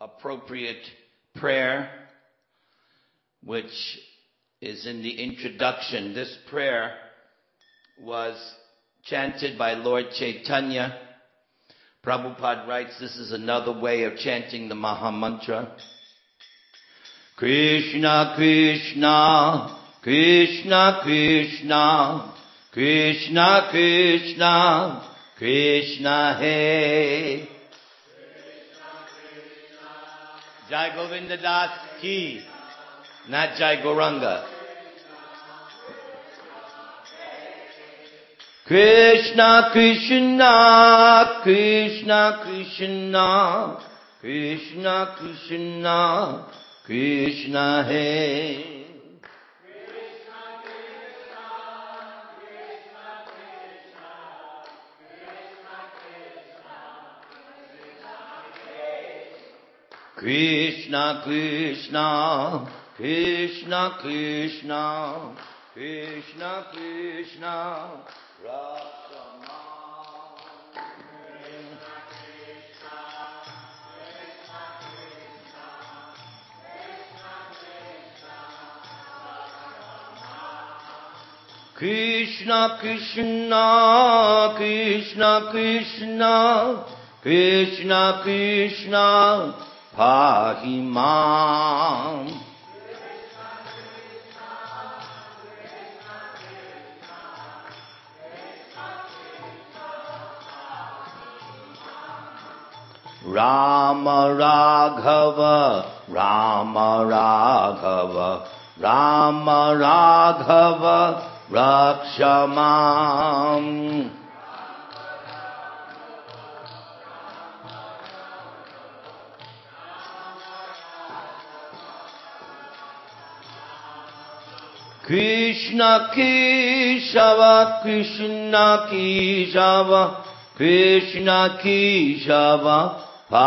appropriate prayer, which is in the introduction. This prayer was chanted by Lord Chaitanya. Prabhupada writes this is another way of chanting the Maha Mantra. Krishna Krishna Krishna Krishna Krishna Krishna Krishna Hey. Jai Govinda Das Ki, not Jai Gauranga. Krishna Krishna Krishna Krishna Krishna Krishna Krishna Hey. Krishna Krishna Krishna Krishna Krishna Krishna Rakshama. Krishna Krishna Krishna Krishna Krishna Krishna Pahimam. Rama Raghava Rama Raghava Rama Raghava Rakshamam. Krishna Keshava Krishna Keshava Krishna Keshava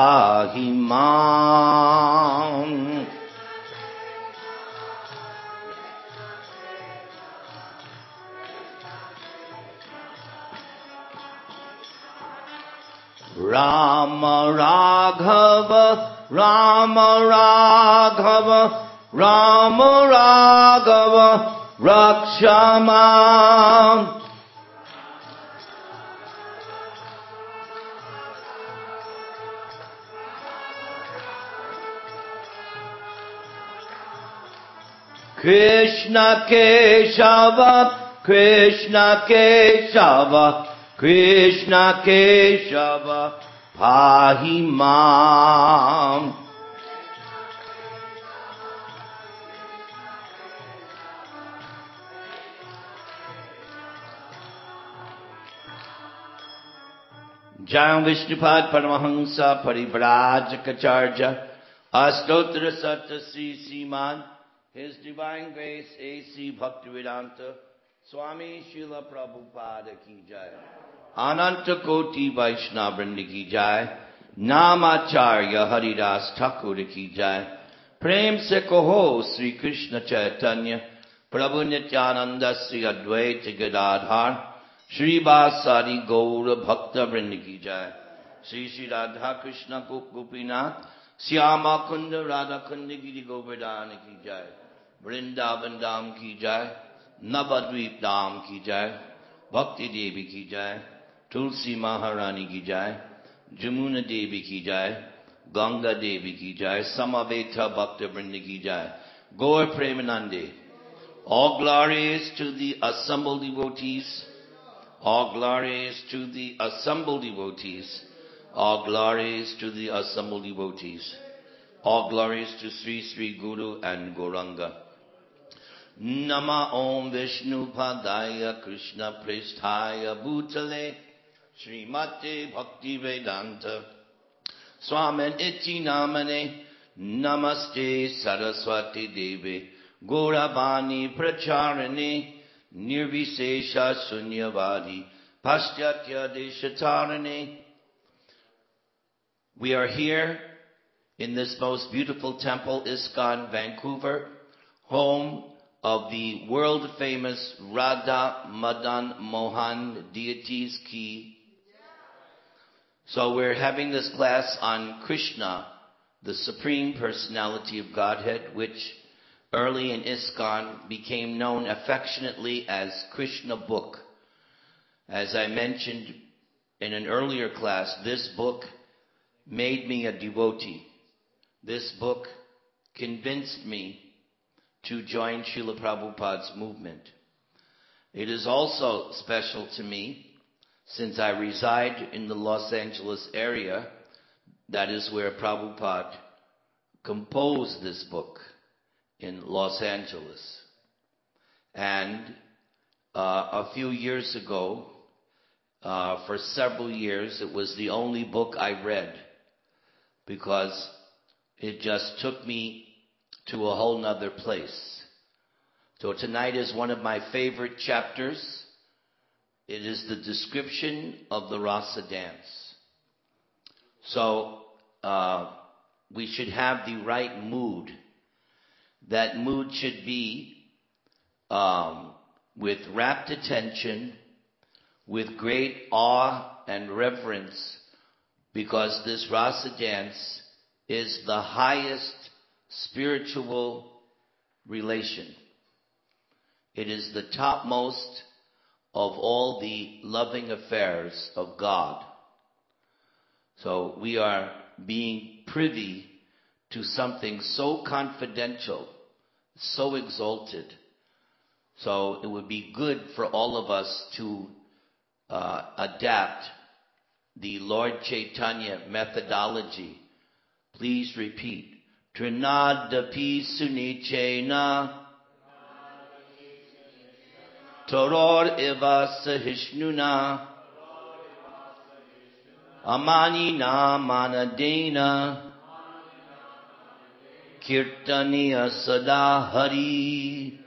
Pahimam. Rama Raghava Rama Raghava Rama Raghava Rakshamam. Krishna Keshava Krishna Keshava Krishna Keshava Pahimam. Jayam Vishnupad Paramahamsa Parivrajacharya Astotra Satta Sriman, His Divine Grace A.C. Bhaktivedanta Swami Srila Prabhupada Ki Jai, Ananta Koti Vaishnavrinda Ki Jai, Namacharya Haridas Thakur Ki Jai, Prem Se Koho Sri Krishna Chaitanya Prabhu Nityananda Sri Advaita Gadadhar Shri Vasari Gaura Bhakta Vrinda Ki Jai, Sri Sri Radha Krishna Gopinath Syama Kunda Radha Kunda Giri Govardhana Ki Jai, Vrindavan Dham Ki Jai, Navadvip Dham Ki Jai, Bhakti Devi Ki Jai, Tulsi Maharani Ki Jai, Jamuna Devi Ki Jai, Ganga Devi Ki Jai, Samaveta Bhakta Vrinda Ki Jai, Gaur Premanande. All glories to the assembled devotees. All glories to the assembled devotees. All glories to the assembled devotees. All glories to Sri Sri Guru and Gauranga. Nama Om Vishnu Padaya Krishna Prishthaya Bhutale Srimate Bhakti Vedanta Swamin Iti Namane Namaste Saraswati Devi Gauravani Pracharane Nirvisesha Sunyavadi Paschatya Deshatarane. We are here in this most beautiful temple, ISKCON, Vancouver, home of the world-famous Radha Madan Mohan deities Ki. So we're having this class on Krishna, the Supreme Personality of Godhead, which early in ISKCON became known affectionately as Krishna Book. As I mentioned in an earlier class, this book made me a devotee. This book convinced me to join Srila Prabhupada's movement. It is also special to me since I reside in the Los Angeles area. That is where Prabhupada composed this book, in Los Angeles. And a few years ago, for several years, it was the only book I read because it just took me to a whole nother place. So tonight is one of my favorite chapters. It is the description of the Rasa dance. So we should have the right mood. That mood should be with rapt attention, with great awe and reverence, because this Rasa dance is the highest spiritual relation. It is the topmost of all the loving affairs of God. So we are being privy to something so confidential, so exalted. So it would be good for all of us to adapt the Lord Chaitanya methodology. Please repeat. Trinadapi sunichena Toror eva sahishnuna Amani na manadena Kirtaniya sada hari.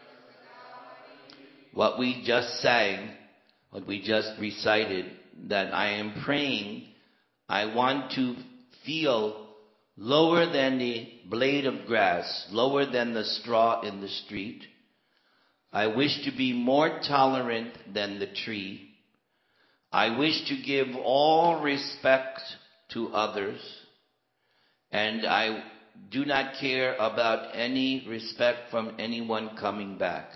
What we just sang, what we just recited, that I am praying, I want to feel lower than the blade of grass, lower than the straw in the street. I wish to be more tolerant than the tree. I wish to give all respect to others, and I do not care about any respect from anyone coming back.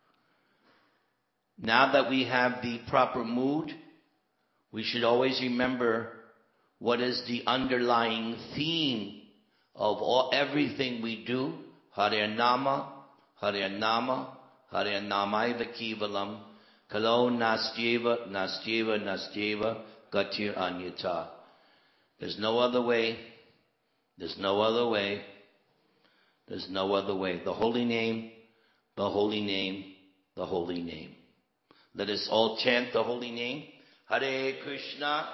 Now that we have the proper mood, we should always remember what is the underlying theme of everything we do. Hare Nama, Hare Nama, Hare Namaiva Kevalam, Kalo Nastyeva, Nastyeva, Nastyeva, Gatir Anyata. There's no other way. There's no other way. There's no other way. The holy name, the holy name, the holy name. Let us all chant the holy name. Hare Krishna.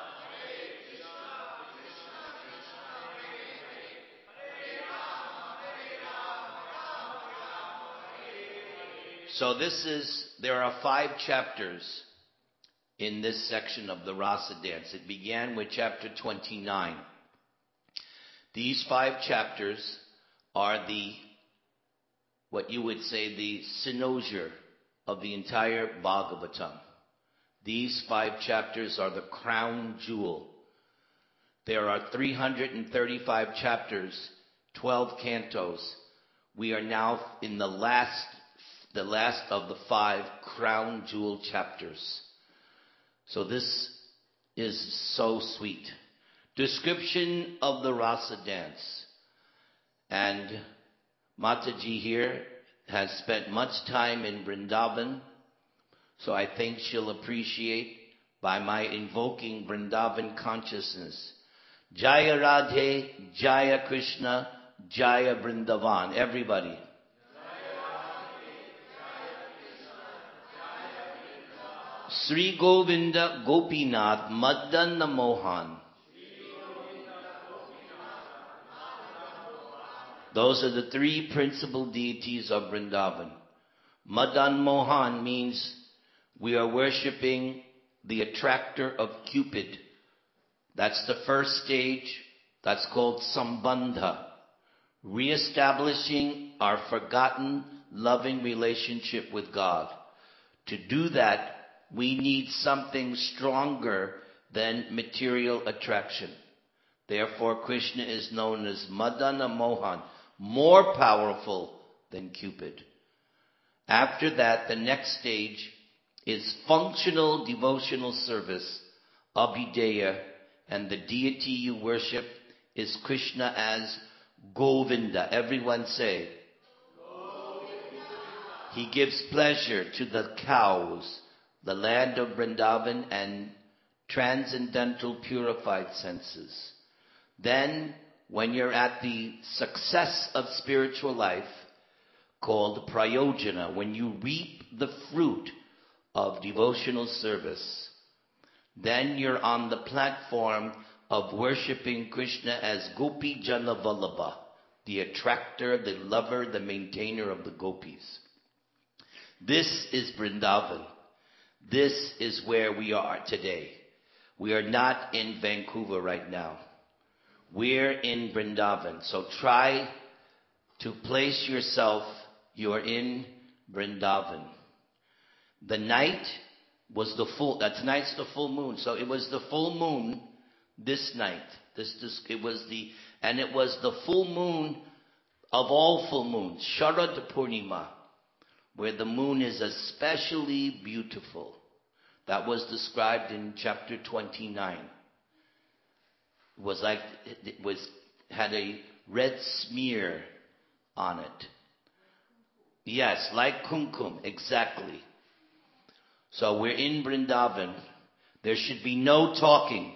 So there are 5 chapters in this section of the Rasa dance. It began with chapter 29. These 5 chapters are what you would say, the cynosure of the entire Bhagavatam. These 5 chapters are the crown jewel. There are 335 chapters, 12 cantos. We are now in the last of the 5 crown jewel chapters. So this is so sweet. Description of the Rasa dance. And Mataji here has spent much time in Vrindavan, so I think she'll appreciate by my invoking Vrindavan consciousness. Jaya Radhe, Jaya Krishna, Jaya Vrindavan. Everybody. Sri Govinda Gopinath Madana Mohan. Those are the 3 principal deities of Vrindavan. Madan Mohan means we are worshipping the attractor of Cupid. That's the first stage. That's called Sambandha. Reestablishing our forgotten, loving relationship with God. To do that, we need something stronger than material attraction. Therefore, Krishna is known as Madana Mohan, more powerful than Cupid. After that, the next stage is functional devotional service, Abhideya, and the deity you worship is Krishna as Govinda. Everyone say, Govinda. He gives pleasure to the cows, the land of Vrindavan, and transcendental purified senses. Then, when you're at the success of spiritual life, called prayojana, when you reap the fruit of devotional service, then you're on the platform of worshipping Krishna as Gopi Jana Vallabha, the attractor, the lover, the maintainer of the gopis. This is Vrindavan. This is where we are today. We are not in Vancouver right now. We're in Vrindavan. So try to place yourself, you're in Vrindavan. The night was tonight's the full moon. So it was the full moon this night. It was the full moon of all full moons, Sharad Purnima, where the moon is especially beautiful. That was described in chapter 29. Had a red smear on it. Yes, like kumkum, exactly. So we're in Vrindavan. There should be no talking.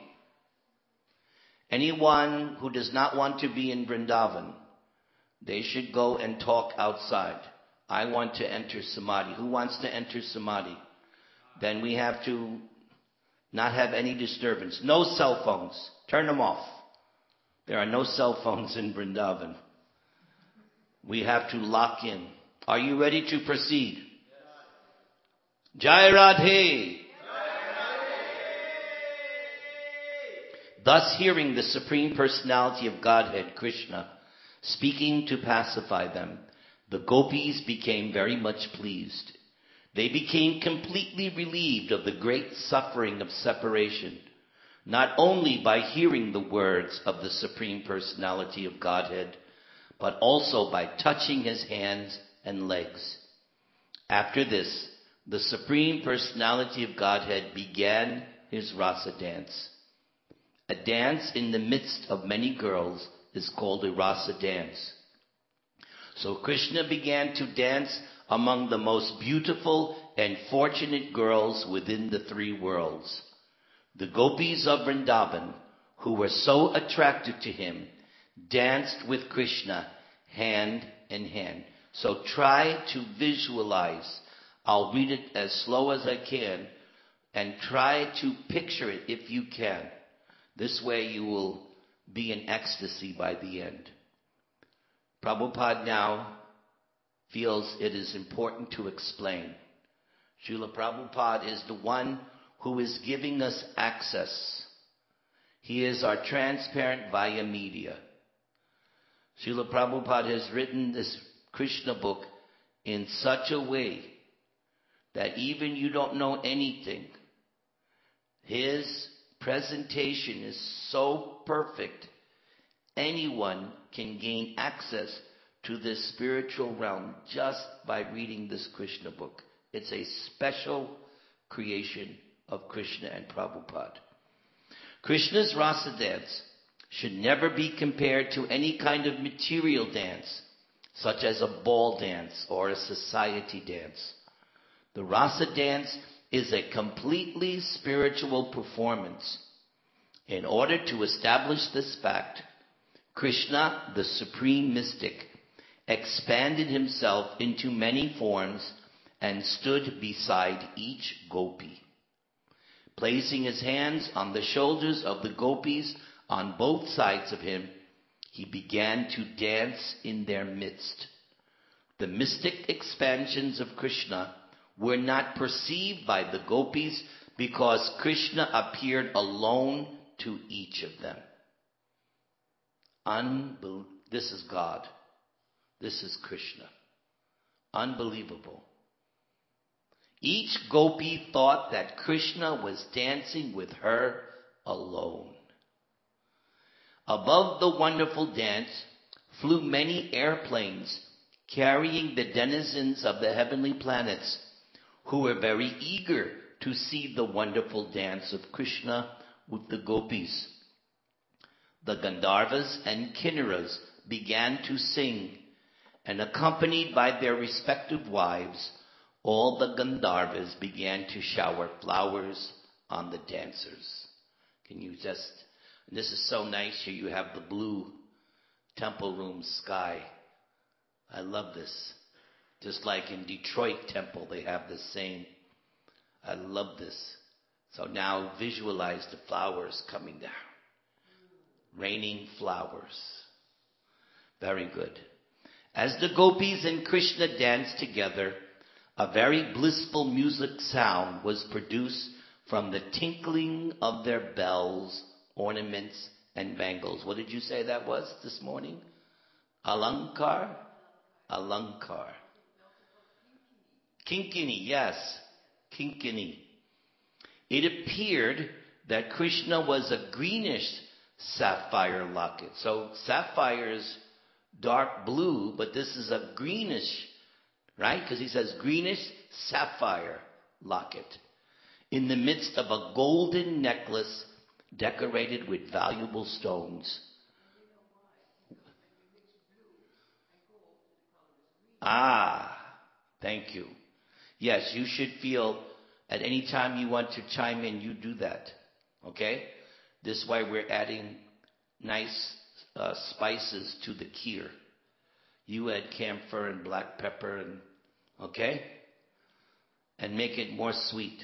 Anyone who does not want to be in Vrindavan, they should go and talk outside. I want to enter Samadhi. Who wants to enter Samadhi? Then we have to not have any disturbance. No cell phones. Turn them off. There are no cell phones in Vrindavan. We have to lock in. Are you ready to proceed? Yes. Jai Radhe. Thus hearing the Supreme Personality of Godhead, Krishna, speaking to pacify them, the gopis became very much pleased. They became completely relieved of the great suffering of separation, not only by hearing the words of the Supreme Personality of Godhead, but also by touching his hands and legs. After this, the Supreme Personality of Godhead began his rasa dance. A dance in the midst of many girls is called a rasa dance. So Krishna began to dance among the most beautiful and fortunate girls within the three worlds. The gopis of Vrindavan, who were so attracted to him, danced with Krishna hand in hand. So try to visualize. I'll read it as slow as I can, and try to picture it if you can. This way you will be in ecstasy by the end. Prabhupada now feels it is important to explain. Srila Prabhupada is the one who is giving us access. He is our transparent via media. Srila Prabhupada has written this Krishna book in such a way that even you don't know anything, his presentation is so perfect, anyone can gain access to this spiritual realm just by reading this Krishna book. It's a special creation of Krishna and Prabhupada. Krishna's rasa dance should never be compared to any kind of material dance, such as a ball dance or a society dance. The rasa dance is a completely spiritual performance. In order to establish this fact, Krishna, the supreme mystic, expanded himself into many forms and stood beside each gopi. Placing his hands on the shoulders of the gopis on both sides of him, he began to dance in their midst. The mystic expansions of Krishna were not perceived by the gopis because Krishna appeared alone to each of them. This is God. This is Krishna. Unbelievable. Each gopi thought that Krishna was dancing with her alone. Above the wonderful dance flew many airplanes carrying the denizens of the heavenly planets who were very eager to see the wonderful dance of Krishna with the gopis. The Gandharvas and Kinnaras began to sing, and accompanied by their respective wives, all the Gandharvas began to shower flowers on the dancers. Can you just, this is so nice here, you have the blue temple room sky. I love this. Just like in Detroit Temple, they have the same. I love this. So now visualize the flowers coming down. Raining flowers. Very good. As the gopis and Krishna danced together, a very blissful music sound was produced from the tinkling of their bells, ornaments, and bangles. What did you say that was this morning? Alankar? Alankar. Kinkini, yes. Kinkini. It appeared that Krishna was a greenish sapphire locket. So sapphire is dark blue, but this is a greenish, right? Because he says greenish sapphire locket in the midst of a golden necklace decorated with valuable stones. Ah, thank you. Yes, you should feel at any time you want to chime in, you do that. Okay? This is why we're adding nice spices to the kheer. You add camphor and black pepper, and okay? And make it more sweet.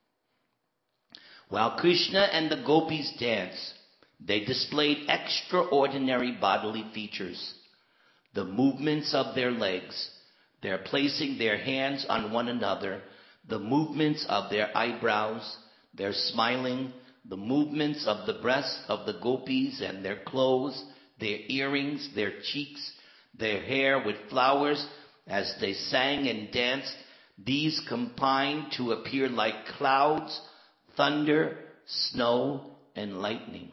While Krishna and the gopis danced, they displayed extraordinary bodily features. The movements of their legs, their placing their hands on one another, the movements of their eyebrows, their smiling, the movements of the breasts of the gopis and their clothes, their earrings, their cheeks, their hair with flowers as they sang and danced, these combined to appear like clouds, thunder, snow, and lightning.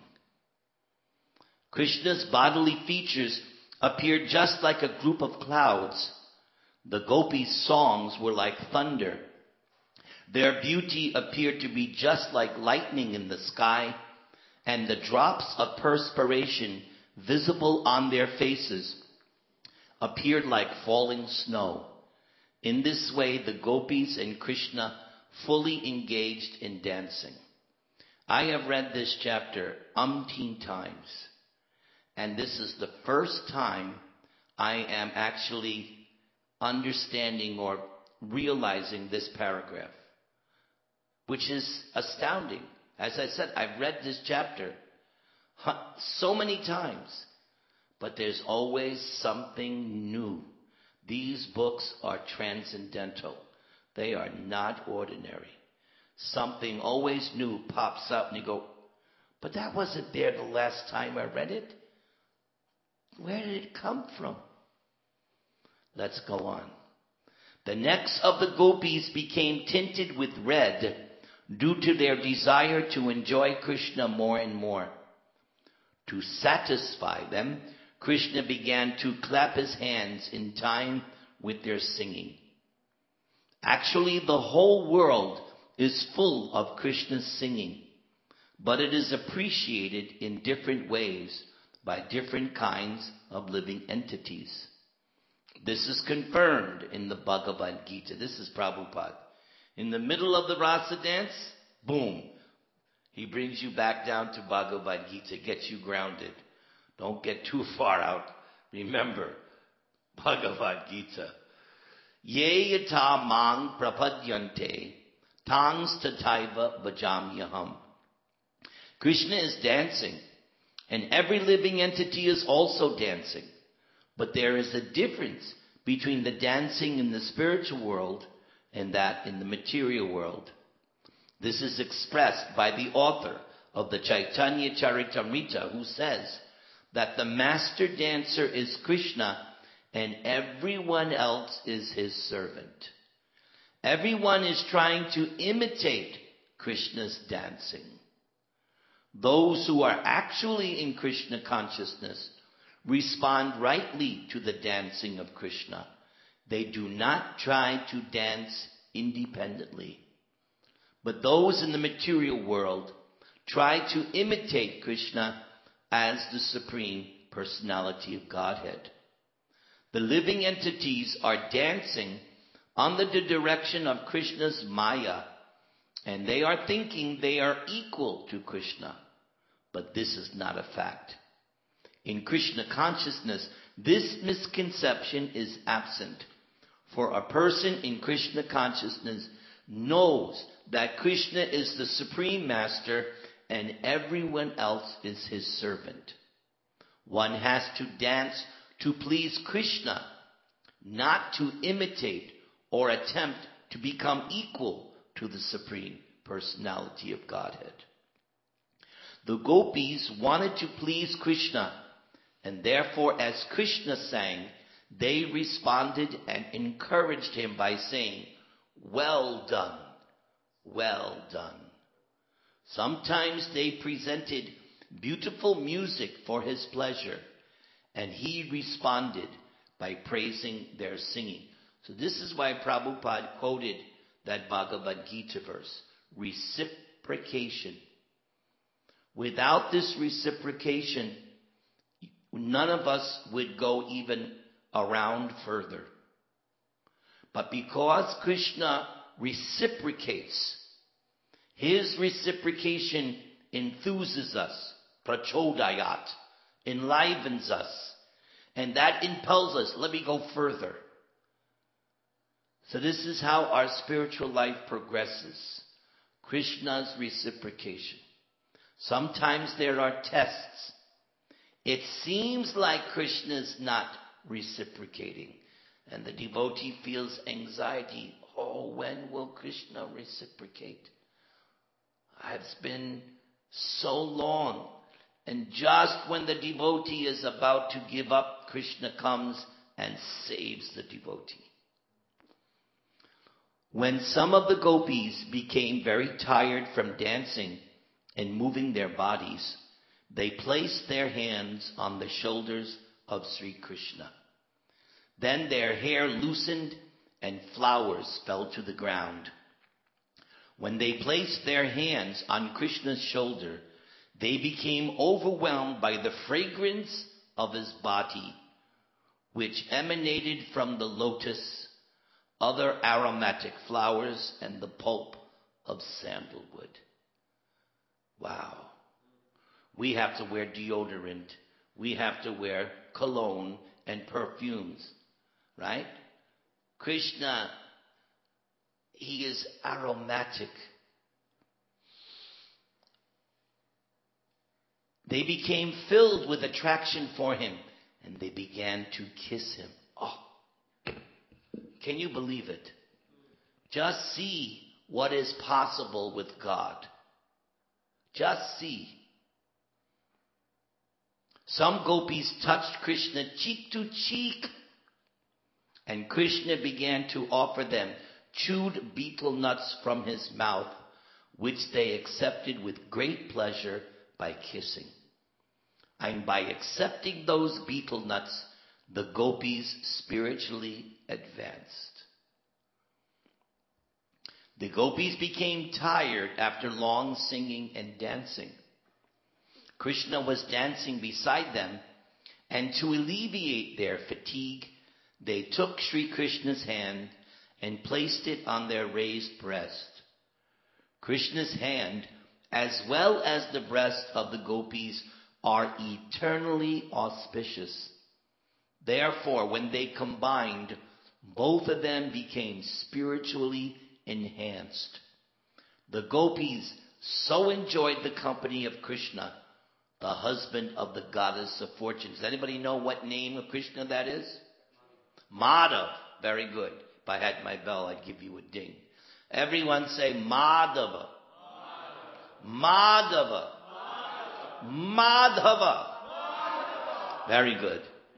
Krishna's bodily features appeared just like a group of clouds. The gopis' songs were like thunder. Their beauty appeared to be just like lightning in the sky, and the drops of perspiration visible on their faces appeared like falling snow. In this way, the gopis and Krishna fully engaged in dancing. I have read this chapter umpteen times, and this is the first time I am actually understanding or realizing this paragraph, which is astounding. As I said, I've read this chapter so many times, but there's always something new. These books are transcendental. They are not ordinary. Something always new pops up and you go, but that wasn't there the last time I read it. Where did it come from? Let's go on. The necks of the gopis became tinted with red due to their desire to enjoy Krishna more and more. To satisfy them, Krishna began to clap his hands in time with their singing. Actually, the whole world is full of Krishna's singing, but it is appreciated in different ways by different kinds of living entities. This is confirmed in the Bhagavad Gita. This is Prabhupada. In the middle of the rasa dance, boom, he brings you back down to Bhagavad Gita, gets you grounded. Don't get too far out. Remember, Bhagavad Gita. Ye yata mang prapadyante tangs tataiva bhajamyaham. Krishna is dancing, and every living entity is also dancing. But there is a difference between the dancing in the spiritual world and that in the material world. This is expressed by the author of the Chaitanya Charitamrita, who says that the master dancer is Krishna and everyone else is his servant. Everyone is trying to imitate Krishna's dancing. Those who are actually in Krishna consciousness respond rightly to the dancing of Krishna. They do not try to dance independently. But those in the material world try to imitate Krishna as the Supreme Personality of Godhead. The living entities are dancing under the direction of Krishna's Maya, and they are thinking they are equal to Krishna. But this is not a fact. In Krishna consciousness, this misconception is absent. For a person in Krishna consciousness knows that Krishna is the Supreme Master and everyone else is his servant. One has to dance to please Krishna, not to imitate or attempt to become equal to the Supreme Personality of Godhead. The gopis wanted to please Krishna, and therefore as Krishna sang, they responded and encouraged him by saying, "Well done, well done." Sometimes they presented beautiful music for his pleasure, and he responded by praising their singing. So this is why Prabhupada quoted that Bhagavad Gita verse, reciprocation. Without this reciprocation, none of us would go even around further. But because Krishna reciprocates, his reciprocation enthuses us, prachodayat, enlivens us, and that impels us, let me go further. So this is how our spiritual life progresses. Krishna's reciprocation. Sometimes there are tests. It seems like Krishna is not reciprocating, and the devotee feels anxiety. Oh, when will Krishna reciprocate? It's been so long. And just when the devotee is about to give up, Krishna comes and saves the devotee. When some of the gopis became very tired from dancing and moving their bodies, they placed their hands on the shoulders of Sri Krishna. Then their hair loosened and flowers fell to the ground. When they placed their hands on Krishna's shoulder, they became overwhelmed by the fragrance of his body, which emanated from the lotus, other aromatic flowers, and the pulp of sandalwood. Wow. We have to wear deodorant. We have to wear cologne and perfumes, right? Krishna, he is aromatic. They became filled with attraction for him, and they began to kiss him. Oh, can you believe it? Just see what is possible with God. Just see. Some gopis touched Krishna cheek to cheek, and Krishna began to offer them chewed betel nuts from his mouth, which they accepted with great pleasure by kissing. And by accepting those betel nuts, the gopis spiritually advanced. The gopis became tired after long singing and dancing. Krishna was dancing beside them, and to alleviate their fatigue, they took Sri Krishna's hand and placed it on their raised breast. Krishna's hand, as well as the breast of the gopis, are eternally auspicious. Therefore, when they combined, both of them became spiritually enhanced. The gopis so enjoyed the company of Krishna, the husband of the goddess of fortune. Does anybody know what name of Krishna that is? Madhav. Very good. If I had my bell, I'd give you a ding. Everyone say Madhava. Madhava. Madhava. Very good.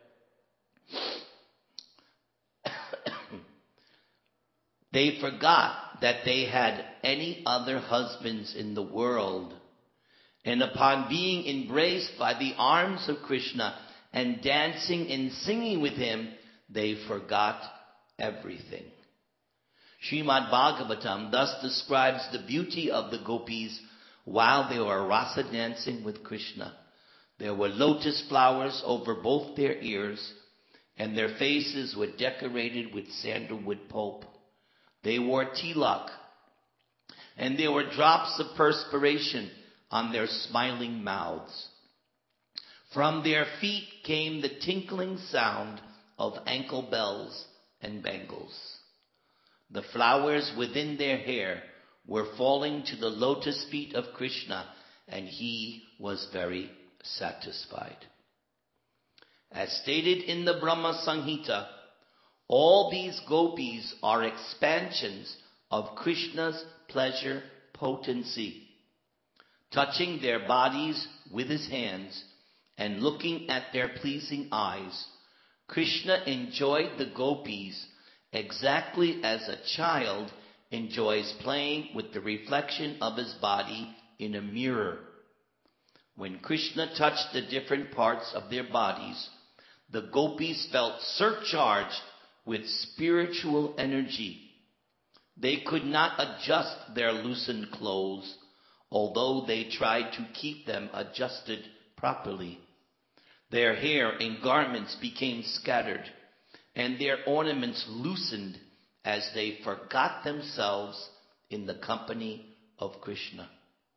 They forgot that they had any other husbands in the world, And upon being embraced by the arms of Krishna and dancing and singing with him, they forgot everything. Srimad Bhagavatam thus describes the beauty of the gopis while they were rasa dancing with Krishna. There were lotus flowers over both their ears, and their faces were decorated with sandalwood pulp. They wore tilak, and there were drops of perspiration on their smiling mouths. From their feet came the tinkling sound of ankle bells and bangles. The flowers within their hair were falling to the lotus feet of Krishna, and he was very satisfied. As stated in the Brahma Samhita, all these gopis are expansions of Krishna's pleasure potency. Touching their bodies with his hands and looking at their pleasing eyes, Krishna enjoyed the gopis exactly as a child enjoys playing with the reflection of his body in a mirror. When Krishna touched the different parts of their bodies, the gopis felt surcharged with spiritual energy. They could not adjust their loosened clothes, although they tried to keep them adjusted properly. Their hair and garments became scattered, and their ornaments loosened as they forgot themselves in the company of Krishna.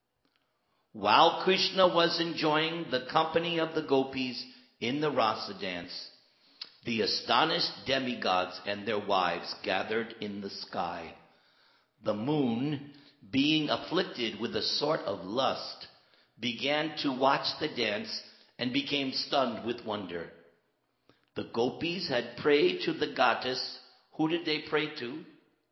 While Krishna was enjoying the company of the gopis in the rasa dance, the astonished demigods and their wives gathered in the sky. The moon, being afflicted with a sort of lust, began to watch the dance and became stunned with wonder. The gopis had prayed to the goddess. Who did they pray to?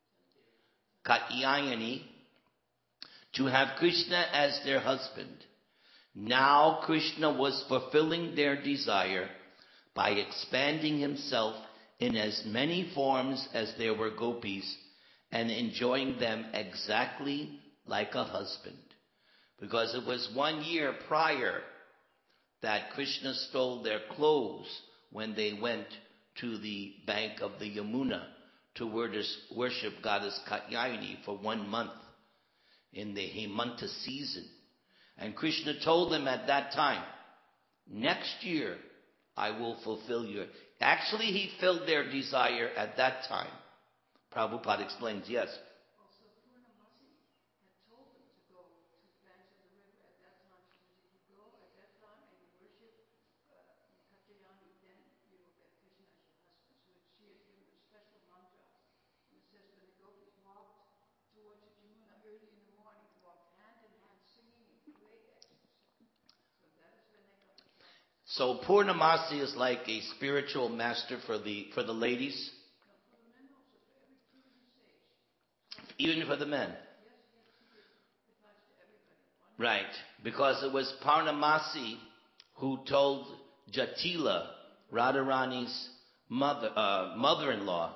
Katyayani, to have Krishna as their husband. Now Krishna was fulfilling their desire by expanding himself in as many forms as there were gopis and enjoying them exactly like a husband. Because it was 1 year prior that Krishna stole their clothes when they went to the bank of the Yamuna to worship goddess Katyayani for 1 month in the Hemanta season. And Krishna told them at that time, next year I will fulfill your... Actually, he filled their desire at that time. Prabhupada explains, yes. Also, Purnamasi had told them to go to the banks of the river at that time. She said, if you go at that time and you worship Katyayani, then you will get Krishna as your husband. So she had given a special mantra. And it says when the gopis walked towards the Yamuna early in the morning, walked hand in hand, singing in great ecstasy. So that is when they got the trouble. So Purnamasi is like a spiritual master for the ladies? No, for the men also, for every prudent sage. Even for the men? Yes, he gives advice to everybody. Right, because it was Purnamasi who told Jatila, Radharani's mother-in-law,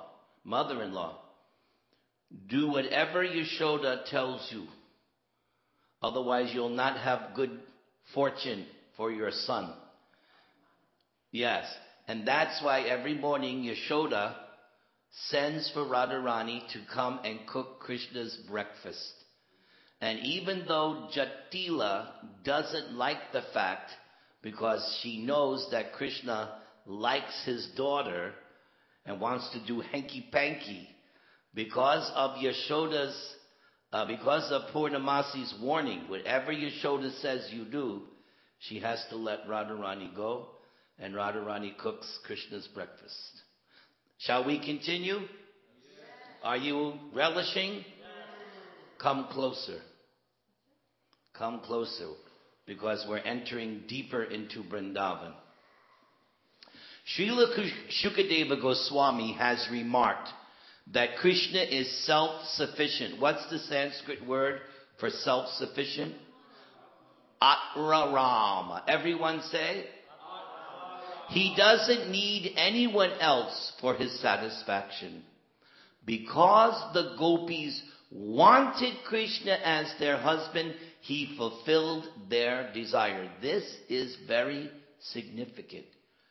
do whatever Yashoda tells you. Otherwise you'll not have good fortune for your son. Yes, and that's why every morning Yashoda sends for Radharani to come and cook Krishna's breakfast. And even though Jatila doesn't like the fact, because she knows that Krishna likes his daughter and wants to do hanky-panky, because of Purnamasi's warning, whatever Yashoda says you do, she has to let Radharani go, and Radharani cooks Krishna's breakfast. Shall we continue? Yes. Are you relishing? Yes. Come closer. Come closer, because we're entering deeper into Vrindavan. Srila Shukadeva Goswami has remarked that Krishna is self-sufficient. What's the Sanskrit word for self-sufficient? Atmarama. Everyone say? He doesn't need anyone else for his satisfaction. Because the gopis wanted Krishna as their husband, he fulfilled their desire. This is very significant.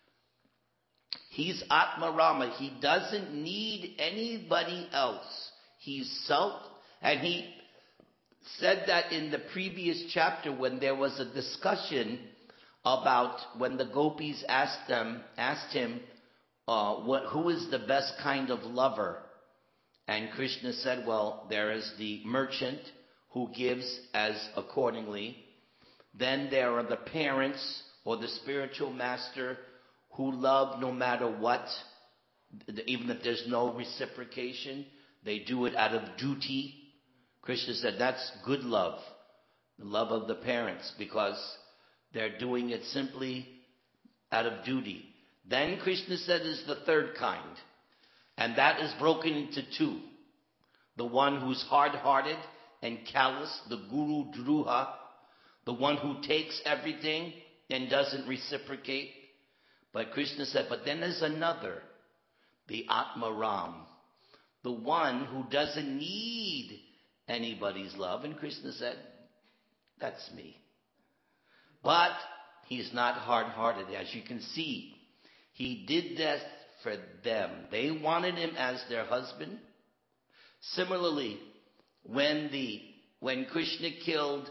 He's Atmarama. He doesn't need anybody else. He's self, and he said that in the previous chapter when there was a discussion about when the gopis asked him, who is the best kind of lover? And Krishna said, well, there is the merchant who gives as accordingly. Then there are the parents or the spiritual master who love no matter what, even if there's no reciprocation. They do it out of duty. Krishna said that's good love, the love of the parents, because they're doing it simply out of duty. Then Krishna said is the third kind, and that is broken into two. The one who's hard-hearted and callous, the guru druha, the one who takes everything and doesn't reciprocate. But Krishna said, but then there's another, the Atmaram, the one who doesn't need anybody's love. And Krishna said, that's me. But he's not hard-hearted. As you can see, he did that for them. They wanted him as their husband. Similarly, when Krishna killed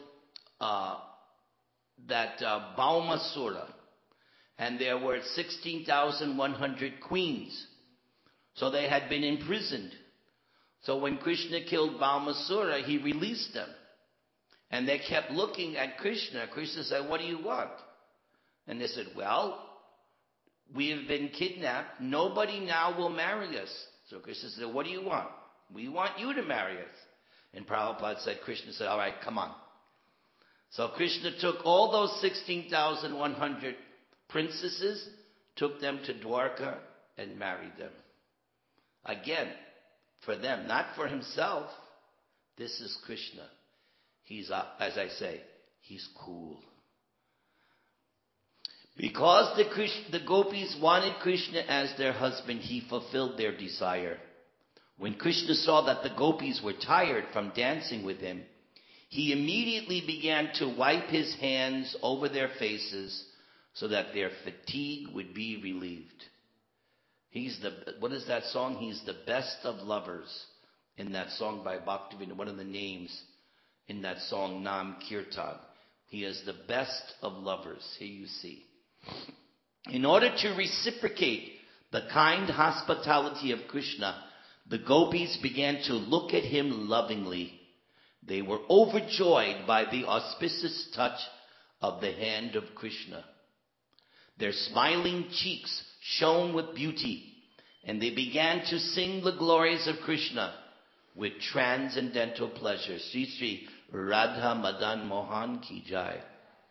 Baumasura, and there were 16,100 queens, so they had been imprisoned. So when Krishna killed Baumasura, he released them. And they kept looking at Krishna. Krishna said, what do you want? And they said, well, we have been kidnapped. Nobody now will marry us. So Krishna said, what do you want? We want you to marry us. And Prabhupada said, Krishna said, all right, come on. So Krishna took all those 16,100 princesses, took them to Dwarka and married them. Again, for them, not for himself. This is Krishna. He's, as I say, he's cool. Because the gopis wanted Krishna as their husband, he fulfilled their desire. When Krishna saw that the gopis were tired from dancing with him, he immediately began to wipe his hands over their faces so that their fatigue would be relieved. What is that song? He's the best of lovers. In that song by Bhaktivinoda, one of the names in that song, Nam Kirtan. He is the best of lovers. Here you see. In order to reciprocate the kind hospitality of Krishna, the gopis began to look at him lovingly. They were overjoyed by the auspicious touch of the hand of Krishna. Their smiling cheeks shone with beauty, and they began to sing the glories of Krishna with transcendental pleasure. Sri Sri Radha Madan Mohan Ki Jai.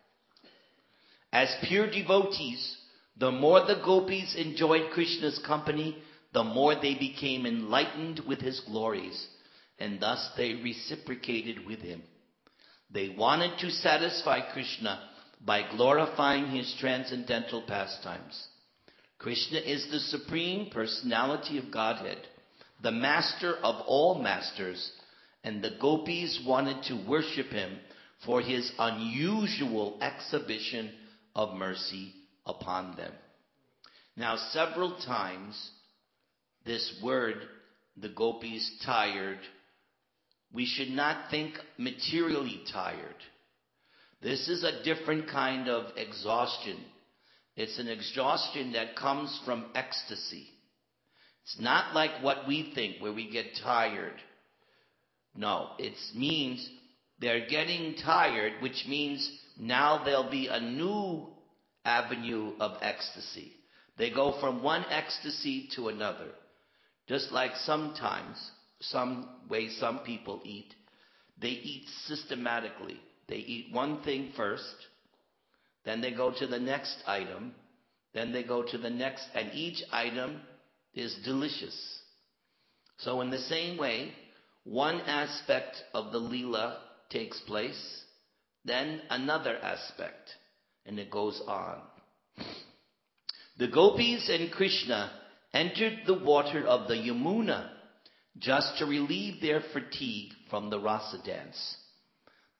As pure devotees, the more the gopis enjoyed Krishna's company, the more they became enlightened with his glories, and thus they reciprocated with him. They wanted to satisfy Krishna by glorifying his transcendental pastimes. Krishna is the Supreme Personality of Godhead, the master of all masters, and the gopis wanted to worship him for his unusual exhibition of mercy upon them. Now, several times, this word, the gopis tired, we should not think materially tired. This is a different kind of exhaustion. It's an exhaustion that comes from ecstasy. It's not like what we think, where we get tired. No, it means they're getting tired, which means now there'll be a new avenue of ecstasy. They go from one ecstasy to another. Just like sometimes, some way some people eat, they eat systematically. They eat one thing first, then they go to the next item, then they go to the next, and each item is delicious. So in the same way, one aspect of the Leela takes place, then another aspect, and it goes on. The gopis and Krishna entered the water of the Yamuna just to relieve their fatigue from the rasa dance.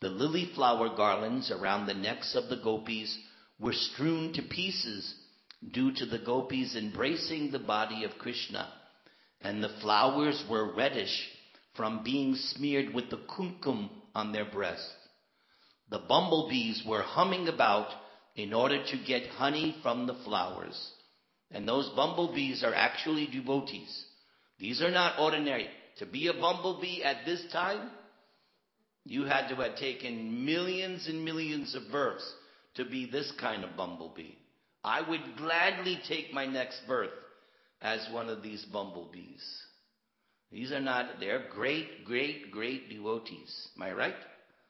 The lily flower garlands around the necks of the gopis were strewn to pieces due to the gopis embracing the body of Krishna, and the flowers were reddish from being smeared with the kumkum on their breasts. The bumblebees were humming about in order to get honey from the flowers. And those bumblebees are actually devotees. These are not ordinary. To be a bumblebee at this time, you had to have taken millions and millions of births to be this kind of bumblebee. I would gladly take my next birth as one of these bumblebees. These are not, they're great, great, great devotees. Am I right?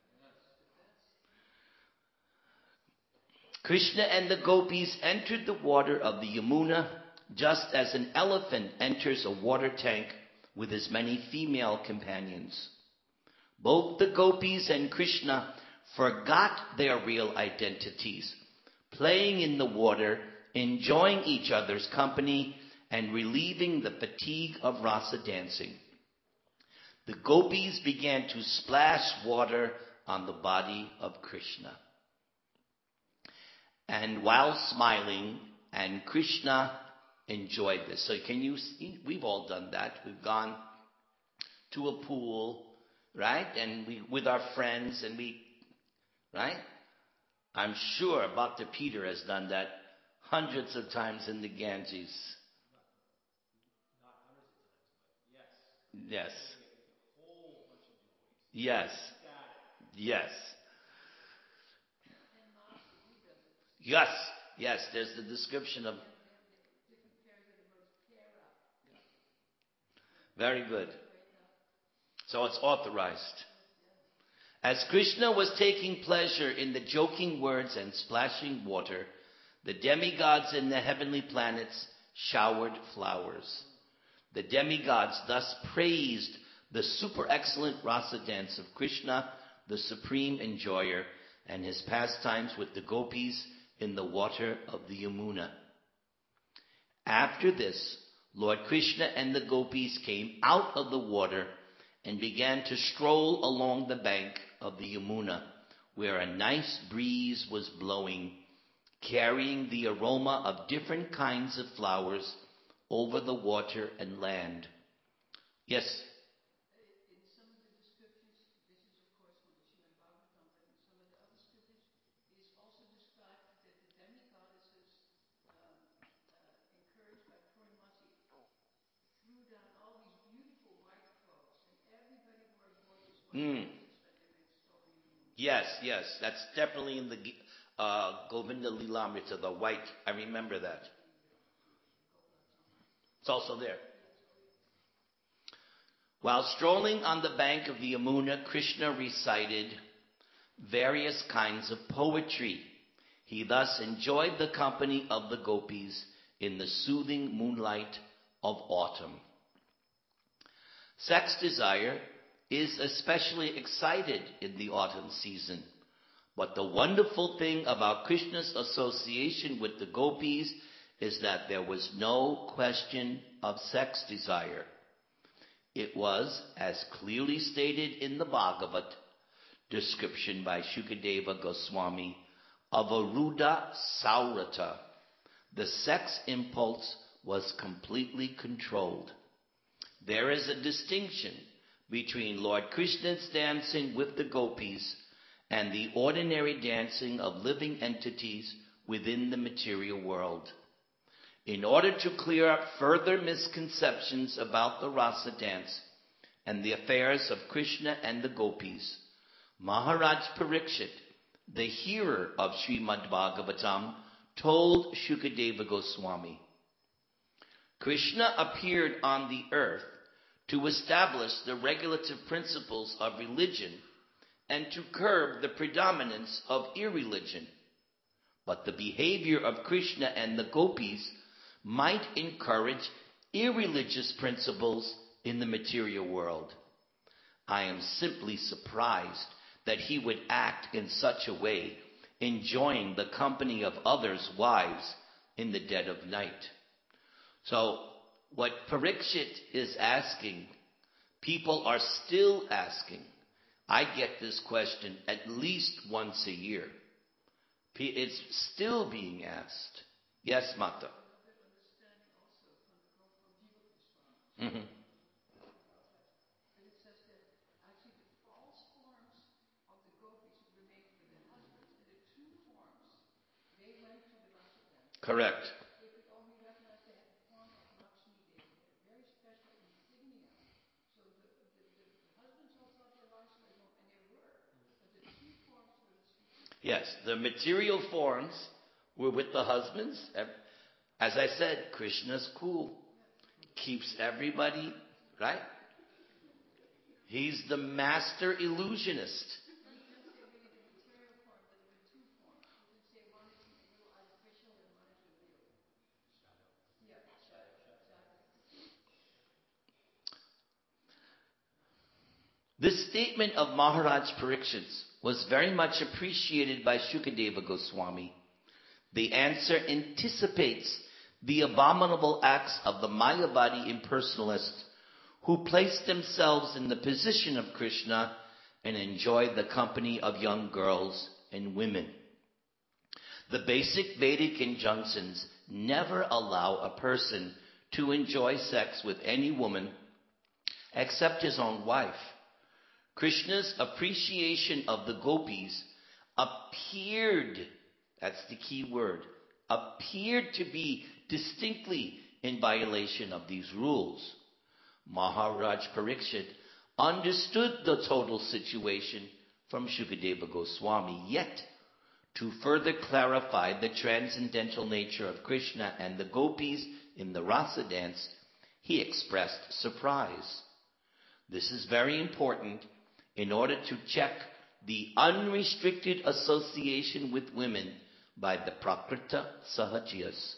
Krishna and the gopis entered the water of the Yamuna just as an elephant enters a water tank with his many female companions. Both the gopis and Krishna forgot their real identities, playing in the water, enjoying each other's company, and relieving the fatigue of rasa dancing. The gopis began to splash water on the body of Krishna. And while smiling, and Krishna enjoyed this. So can you see? We've all done that. We've gone to a pool, right? And we, with our friends, and we, right? I'm sure Bhakta Peter has done that hundreds of times in the Ganges. Yes. Yes. Yes. Yes. Yes. There's the description of. Very good. So it's authorized. As Krishna was taking pleasure in the joking words and splashing water, the demigods in the heavenly planets showered flowers. The demigods thus praised the super excellent rasa dance of Krishna, the supreme enjoyer, and his pastimes with the gopis in the water of the Yamuna. After this, Lord Krishna and the gopis came out of the water and began to stroll along the bank of the Yamuna, where a nice breeze was blowing, carrying the aroma of different kinds of flowers over the water and land. Yes? In some of the descriptions, this is of course from the Srimad Bhagavatam, but in some of the other scriptures, it is also described that the demigoddesses, encouraged by Purnamati, threw down all these beautiful white clothes, and everybody wore gorgeous white clothes when they went strolling. Yes, yes. That's definitely in the Govinda Lilamrita, the white. I remember that. It's also there. While strolling on the bank of the Yamuna, Krishna recited various kinds of poetry. He thus enjoyed the company of the gopis in the soothing moonlight of autumn. Sex desire is especially excited in the autumn season. But the wonderful thing about Krishna's association with the gopis is that there was no question of sex desire. It was, as clearly stated in the Bhagavat, description by Shukadeva Goswami, of a Ruda Saurata. The sex impulse was completely controlled. There is a distinction between Lord Krishna's dancing with the gopis and the ordinary dancing of living entities within the material world. In order to clear up further misconceptions about the rasa dance and the affairs of Krishna and the gopis, Maharaj Parikshit, the hearer of Srimad Bhagavatam, told Shukadeva Goswami, Krishna appeared on the earth to establish the regulative principles of religion and to curb the predominance of irreligion. But the behavior of Krishna and the gopis might encourage irreligious principles in the material world. I am simply surprised that he would act in such a way, enjoying the company of others' wives in the dead of night. So, what Parikshit is asking, people are still asking. I get this question at least once a year. It's still being asked. Yes, Mata. Mm-hmm. Correct. Yes, the material forms were with the husbands. As I said, Krishna's cool. Keeps everybody, right? He's the master illusionist. This statement of Maharaj Parikshit's was very much appreciated by Shukadeva Goswami. The answer anticipates the abominable acts of the Mayavadi impersonalists who place themselves in the position of Krishna and enjoy the company of young girls and women. The basic Vedic injunctions never allow a person to enjoy sex with any woman except his own wife. Krishna's appreciation of the gopis appeared, that's the key word, appeared to be distinctly in violation of these rules. Maharaj Parikshit understood the total situation from Shukadeva Goswami, yet to further clarify the transcendental nature of Krishna and the gopis in the rasa dance, he expressed surprise. This is very important in order to check the unrestricted association with women by the Prakrita Sahajiyas.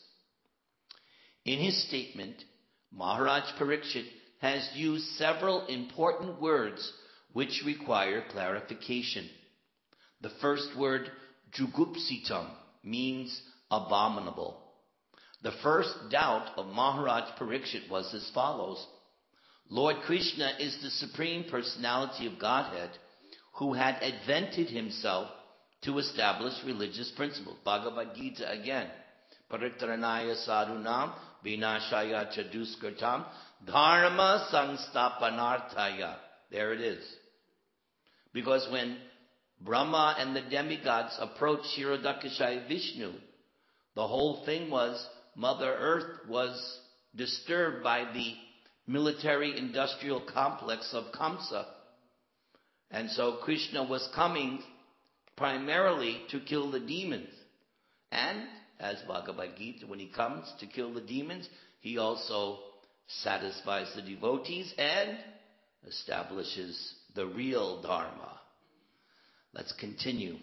In his statement, Maharaj Parikshit has used several important words which require clarification. The first word, jugupsitam, means abominable. The first doubt of Maharaj Parikshit was as follows. Lord Krishna is the Supreme Personality of Godhead who had advented himself to establish religious principles. Bhagavad Gita again. Paritranaya sadhunam vinashaya chaduskritam dharma sangstapanarthaya. There it is. Because when Brahma and the demigods approached Kshirodakashayi Vishnu, the whole thing was Mother Earth was disturbed by the military-industrial complex of Kamsa. And so Krishna was coming primarily to kill the demons. And, as Bhagavad Gita, when he comes to kill the demons, he also satisfies the devotees and establishes the real Dharma. Let's continue.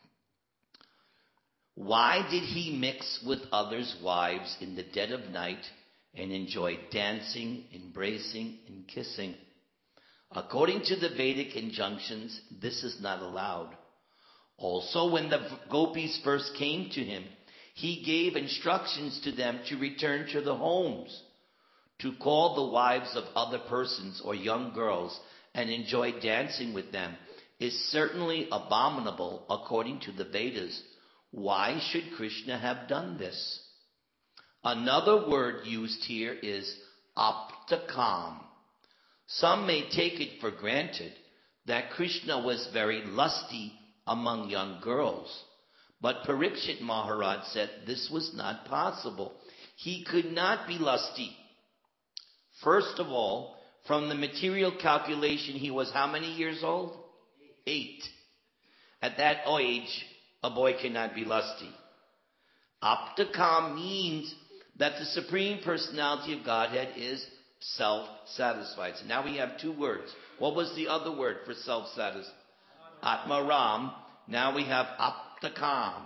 Why did he mix with others' wives in the dead of night and enjoy dancing, embracing, and kissing? According to the Vedic injunctions, this is not allowed. Also, when the gopis first came to him, he gave instructions to them to return to the homes. To call the wives of other persons or young girls and enjoy dancing with them is certainly abominable according to the Vedas. Why should Krishna have done this? Another word used here is aptakam. Some may take it for granted that Krishna was very lusty among young girls. But Parikshit Maharaj said this was not possible. He could not be lusty. First of all, from the material calculation, he was how many years old? 8. At that age, a boy cannot be lusty. Aptakam means that the Supreme Personality of Godhead is self-satisfied. So now we have 2 words. What was the other word for self-satisfied? Atmaram. Now we have aptakam.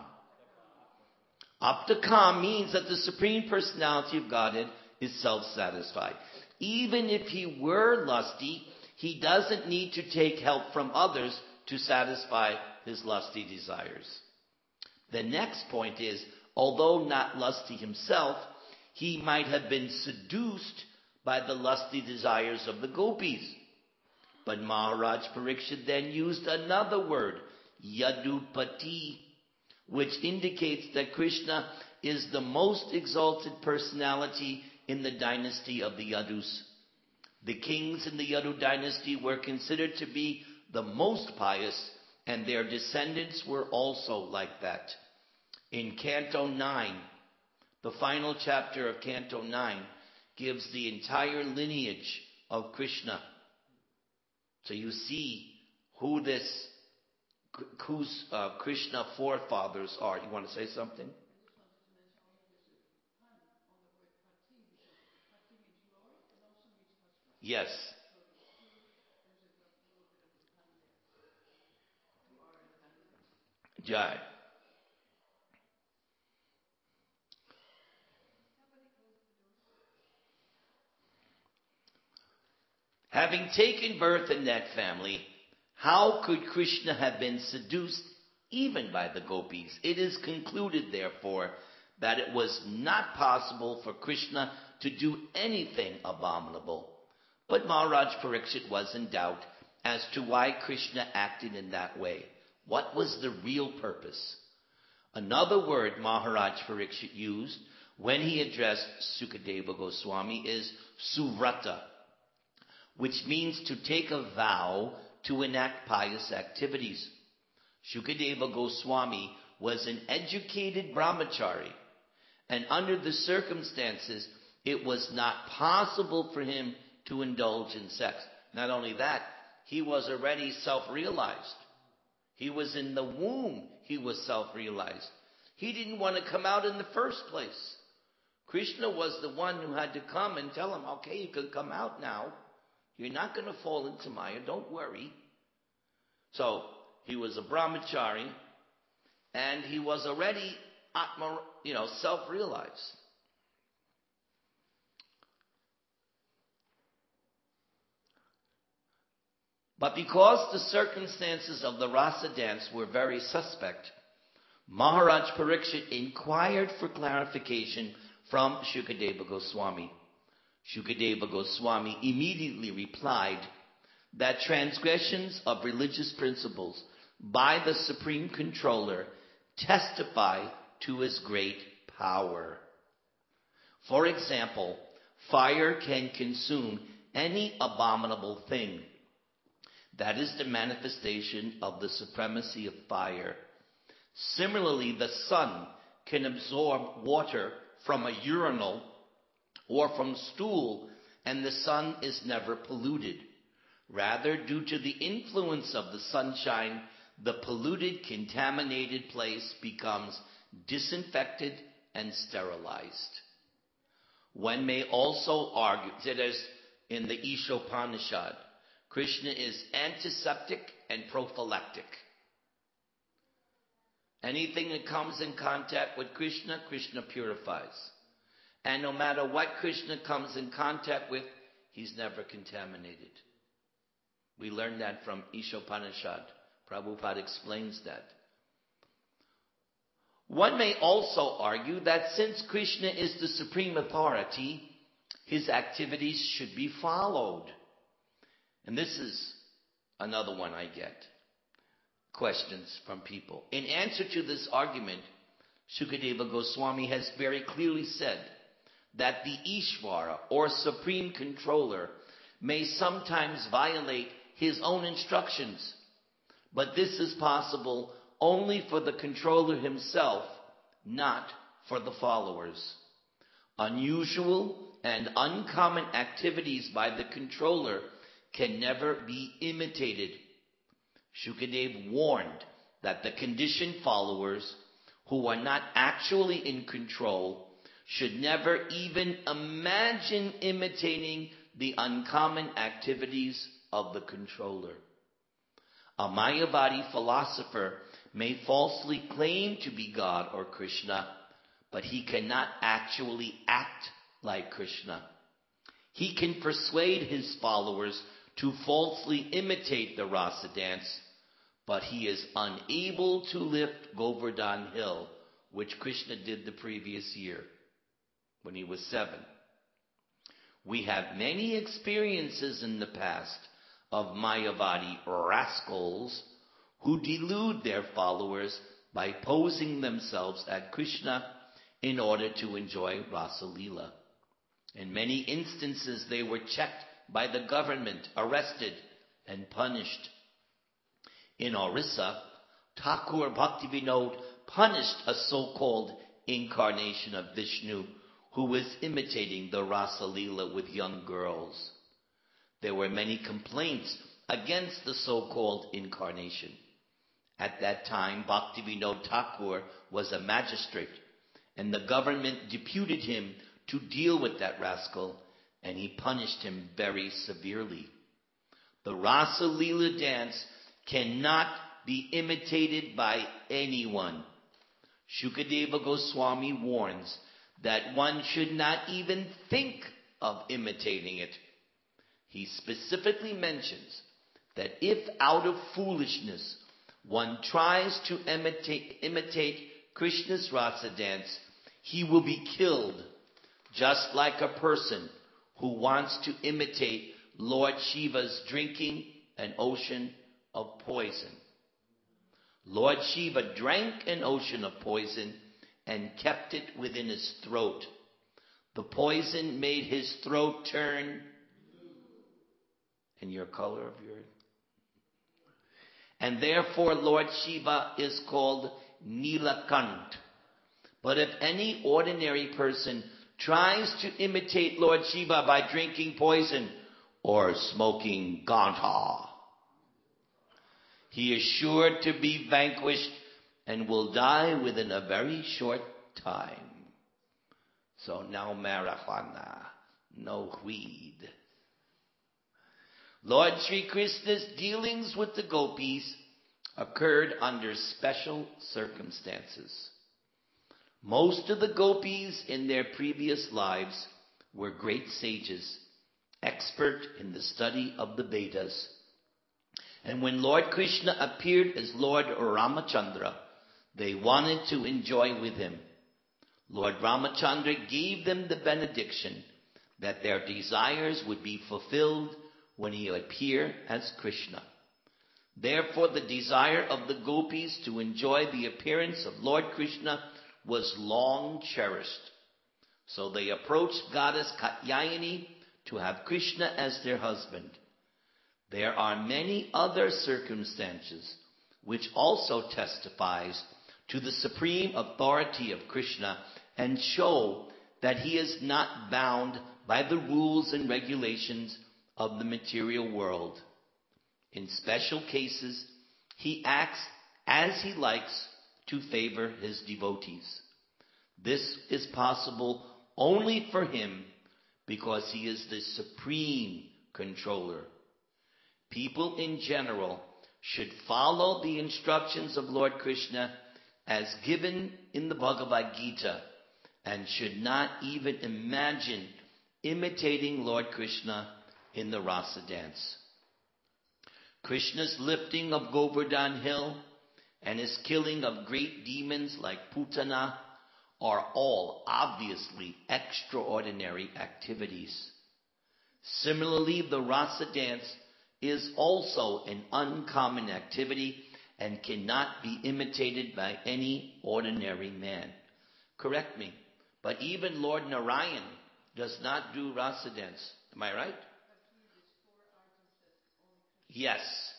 Aptakam means that the Supreme Personality of Godhead is self-satisfied. Even if he were lusty, he doesn't need to take help from others to satisfy his lusty desires. The next point is, although not lusty himself, he might have been seduced by the lusty desires of the gopis. But Maharaj Parikshit then used another word, Yadupati, which indicates that Krishna is the most exalted personality in the dynasty of the Yadus. The kings in the Yadu dynasty were considered to be the most pious, and their descendants were also like that. In Canto 9, the final chapter of Canto 9 gives the entire lineage of Krishna. So you see whose Krishna forefathers are. You want to say something? Yes. Jai. Having taken birth in that family, how could Krishna have been seduced even by the gopis? It is concluded, therefore, that it was not possible for Krishna to do anything abominable. But Maharaj Parikshit was in doubt as to why Krishna acted in that way. What was the real purpose? Another word Maharaj Parikshit used when he addressed Sukadeva Goswami is suvrata, which means to take a vow to enact pious activities. Sukadeva Goswami was an educated brahmachari, and under the circumstances, it was not possible for him to indulge in sex. Not only that, he was already self-realized. He was in the womb, he was self-realized. He didn't want to come out in the first place. Krishna was the one who had to come and tell him, okay, you can come out now. You're not going to fall into Maya, don't worry. So, he was a brahmachari, and he was already self-realized. But because the circumstances of the rasa dance were very suspect, Maharaj Parikshit inquired for clarification from Shukadeva Goswami. Shukadeva Goswami immediately replied that transgressions of religious principles by the Supreme Controller testify to his great power. For example, fire can consume any abominable thing. That is the manifestation of the supremacy of fire. Similarly, the sun can absorb water from a urinal or from stool, and the sun is never polluted. Rather, due to the influence of the sunshine, the polluted, contaminated place becomes disinfected and sterilized. One may also argue that as in the Ishopanishad, Krishna is antiseptic and prophylactic. Anything that comes in contact with Krishna, Krishna purifies. And no matter what Krishna comes in contact with, he's never contaminated. We learned that from Ishopanishad. Prabhupada explains that. One may also argue that since Krishna is the supreme authority, his activities should be followed. And this is another one I get. Questions from people. In answer to this argument, Shukadeva Goswami has very clearly said that the Ishvara, or Supreme Controller, may sometimes violate his own instructions. But this is possible only for the controller himself, not for the followers. Unusual and uncommon activities by the controller can never be imitated. Shukadev warned that the conditioned followers who are not actually in control should never even imagine imitating the uncommon activities of the controller. A Mayavadi philosopher may falsely claim to be God or Krishna, but he cannot actually act like Krishna. He can persuade his followers to falsely imitate the rasa dance, but he is unable to lift Govardhan Hill, which Krishna did the previous year when he was 7. We have many experiences in the past of Mayavadi rascals who delude their followers by posing themselves as Krishna in order to enjoy Rasa Leela. In many instances, they were checked by the government, arrested, and punished. In Orissa, Thakur Bhaktivinoda punished a so-called incarnation of Vishnu who was imitating the Rasa Leela with young girls. There were many complaints against the so-called incarnation. At that time, Bhaktivinoda Thakur was a magistrate, and the government deputed him to deal with that rascal, and he punished him very severely. The Rasa Leela dance cannot be imitated by anyone. Shukadeva Goswami warns that one should not even think of imitating it. He specifically mentions that if out of foolishness one tries to imitate Krishna's Rasa dance, he will be killed, just like a person who wants to imitate Lord Shiva's drinking an ocean of poison. Lord Shiva drank an ocean of poison and kept it within his throat. The poison made his throat turn in your color of your... And therefore Lord Shiva is called Nilakant. But if any ordinary person tries to imitate Lord Shiva by drinking poison or smoking Gandha, he is sure to be vanquished and will die within a very short time. So no marijuana, no weed. Lord Sri Krishna's dealings with the gopis occurred under special circumstances. Most of the gopis in their previous lives were great sages, expert in the study of the Vedas. And when Lord Krishna appeared as Lord Ramachandra, they wanted to enjoy with him. Lord Ramachandra gave them the benediction that their desires would be fulfilled when he appeared as Krishna. Therefore, the desire of the gopis to enjoy the appearance of Lord Krishna was long cherished. So they approached goddess Katyayani to have Krishna as their husband. There are many other circumstances which also testifies to the supreme authority of Krishna and show that he is not bound by the rules and regulations of the material world. In special cases, he acts as he likes to favor his devotees. This is possible only for him because he is the supreme controller. People in general should follow the instructions of Lord Krishna as given in the Bhagavad Gita and should not even imagine imitating Lord Krishna in the Rasa dance. Krishna's lifting of Govardhan Hill and his killing of great demons like Putana are all obviously extraordinary activities. Similarly, the Rasa dance is also an uncommon activity and cannot be imitated by any ordinary man. Correct me, but even Lord Narayan does not do Rasa dance. Am I right? Yes.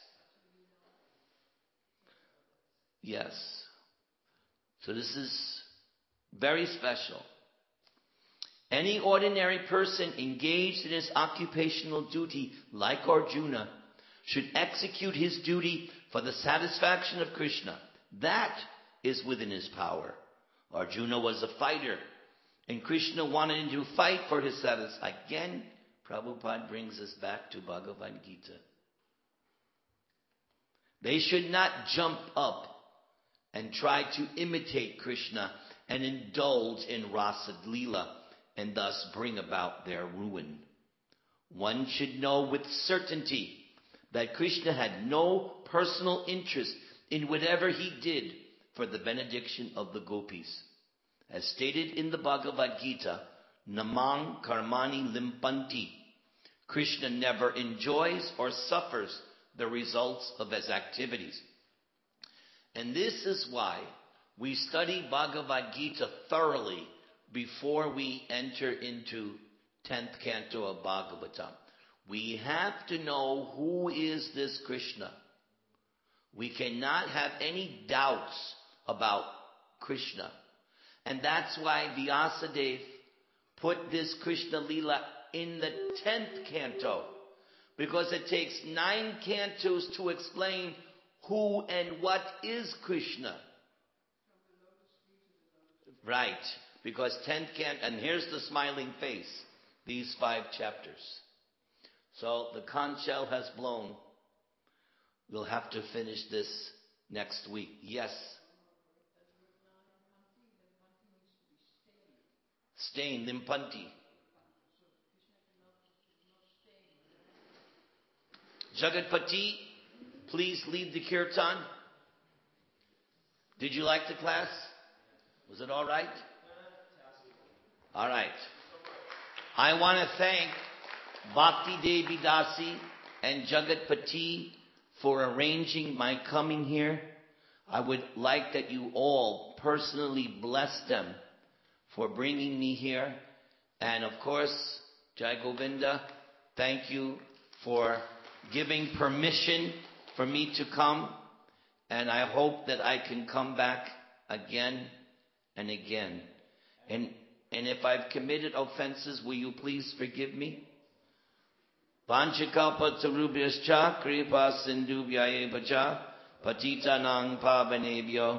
Yes. So this is very special. Any ordinary person engaged in his occupational duty, like Arjuna, should execute his duty for the satisfaction of Krishna. That is within his power. Arjuna was a fighter, and Krishna wanted him to fight for his satisfaction. Again, Prabhupada brings us back to Bhagavad Gita. They should not jump up and try to imitate Krishna and indulge in Rasa Leela and thus bring about their ruin. One should know with certainty that Krishna had no personal interest in whatever he did for the benediction of the gopis. As stated in the Bhagavad Gita, Namang Karmani Limpanti. Krishna never enjoys or suffers the results of his activities. And this is why we study Bhagavad Gita thoroughly before we enter into 10th canto of Bhagavatam. We have to know who is this Krishna. We cannot have any doubts about Krishna. And that's why Vyasadeva put this Krishna Leela in the 10th canto. Because it takes 9 cantos to explain who and what is Krishna. Right. Because 10th canto, and here's the smiling face, these 5 chapters. So the conch shell has blown. We'll have to finish this next week. Yes. Stain, Limpanti. Jagatpati, please lead the kirtan. Did you like the class? Was it all right? All right. I want to thank Bhakti Devi Dasi and Jagatpati for arranging my coming here. I would like that you all personally bless them for bringing me here. And of course, Jai Govinda, thank you for giving permission for me to come. And I hope that I can come back again and again. And if I've committed offenses, will you please forgive me? Vanchakalpa tarubhyascha kripa sindhubhyaeva cha patitanang pavanebhyo.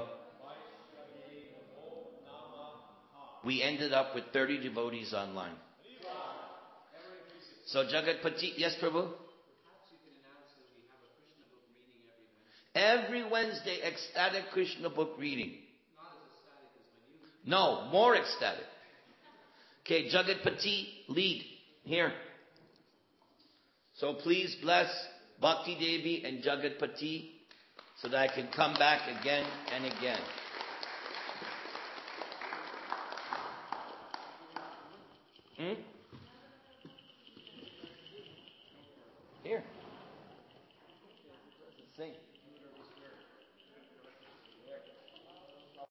We ended up with 30 devotees online. So Jagatpati, yes Prabhu? Every Wednesday, ecstatic Krishna book reading. No, more ecstatic. Okay, Jagatpati, lead. Here. So please bless Bhakti Devi and Jagatpati so that I can come back again and again. Here. Sing.